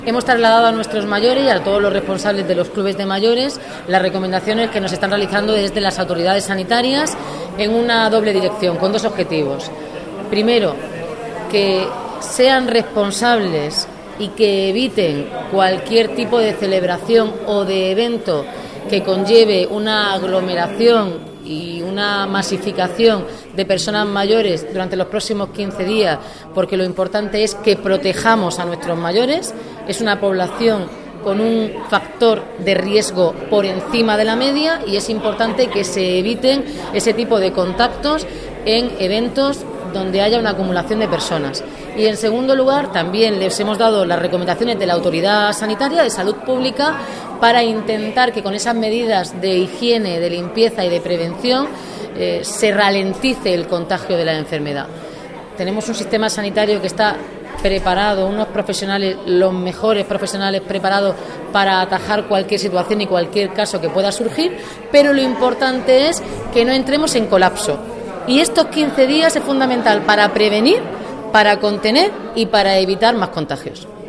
Hemos trasladado a nuestros mayores y a todos los responsables de los clubes de mayores las recomendaciones que nos están realizando desde las autoridades sanitarias en una doble dirección, con dos objetivos. Primero, que sean responsables y que eviten cualquier tipo de celebración o de evento que conlleve una aglomeración y una masificación de personas mayores durante los próximos 15 días, porque lo importante es que protejamos a nuestros mayores. Es una población con un factor de riesgo por encima de la media y es importante que se eviten ese tipo de contactos en eventos donde haya una acumulación de personas. Y en segundo lugar, también les hemos dado las recomendaciones de la Autoridad Sanitaria de Salud Pública para intentar que con esas medidas de higiene, de limpieza y de prevención se ralentice el contagio de la enfermedad. Tenemos un sistema sanitario que está preparado, unos profesionales, los mejores profesionales preparados para atajar cualquier situación y cualquier caso que pueda surgir, pero lo importante es que no entremos en colapso. Y estos 15 días es fundamental para prevenir, para contener y para evitar más contagios.